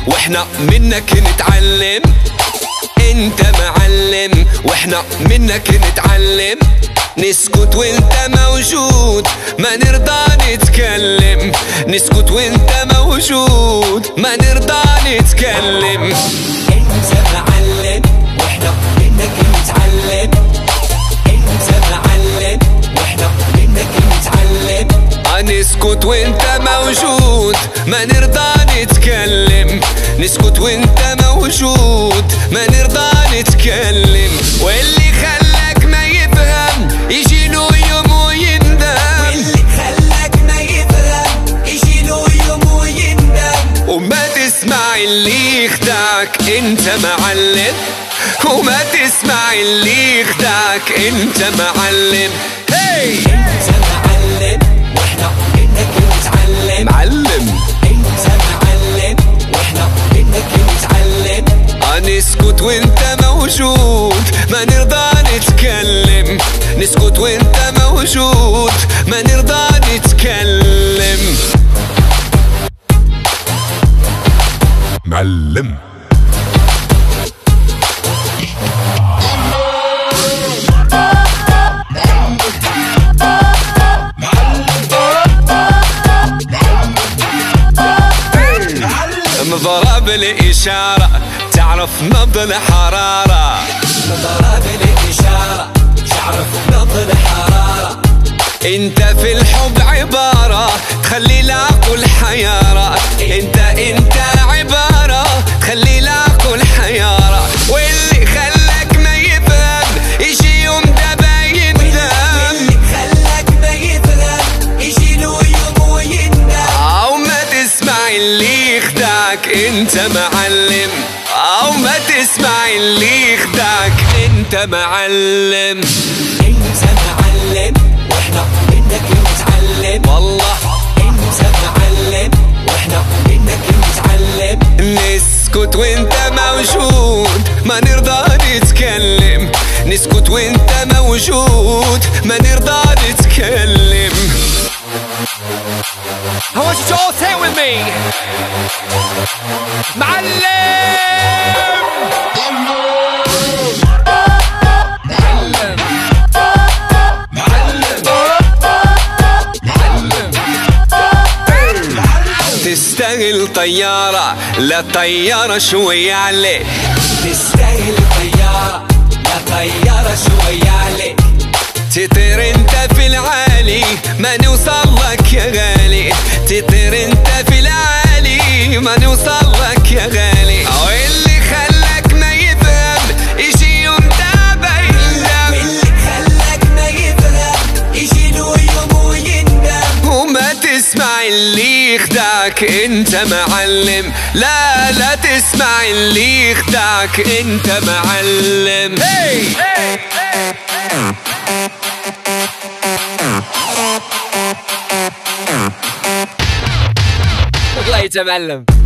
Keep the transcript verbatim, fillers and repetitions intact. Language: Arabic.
واحنا منك نتعلم. انت معلم واحنا منك نتعلم. نسكت وانت موجود ما نرضى نتكلم. نسكت وانت موجود ما نرضى نتكلم. انت معلم واحنا منك نتعلم. انت معلم واحنا منك نتعلم. نسكت وانت موجود ما نرضى نتكلم. نسكت وانت موجود ما نرضى نتكلم. واللي خلاك ما يفهم يجي له يوم ويندم. واللي خلاك ما يفهم يجي له يوم ويندم. وما تسمع اللي يخدعك انت معلم. وما تسمع اللي يخدعك انت معلم. هي انت معلم واحنا منك نتعلم. معلم انت معلم واحنا منك نتعلم. نسكت وانت موجود ما نرضى نتكلم. نسكت وانت موجود ما نرضى نتكلم. معلم مضرب الإشارة تعرف نبض الحرارة. مضرب الإشارة تعرف نبض الحرارة. انت في الحب عبارة تخلي العقل حيارة. انت انت عبارة تخلي العقل حيارة. واللي خلاك ما يفهم يجي يوم دابا يندم. واللي خلاك ما يفهم يجي له يوم ويندم. او ما تسمع اللي يخدعك انت معلم. او ما تسمع اللي يخدعك انت معلم. انت معلم واحنا منك نتعلم. والله انت معلم واحنا منك نتعلم. نسكت وانت موجود ما نرضى نتكلم. نسكت وانت موجود ما نرضى نتكلم. I want you to all say it with me. معلم تستاهل طيارة لا طيارة شوية عليك. تستاهل طيارة لا طيارة شوية عليك. تطير انت في العالي ما نوصل لك يا غالي. تطير انت في العالي ما نوصل لك يا غالي. واللي خلاك ما يفهم يجي يوم دابا يندم. واللي خلاك ما يفهم يجي له يوم ويندم. وما تسمع اللي يخدعك انت معلم. لا لا تسمع اللي يخدعك انت معلم. هي والله يتمعلم.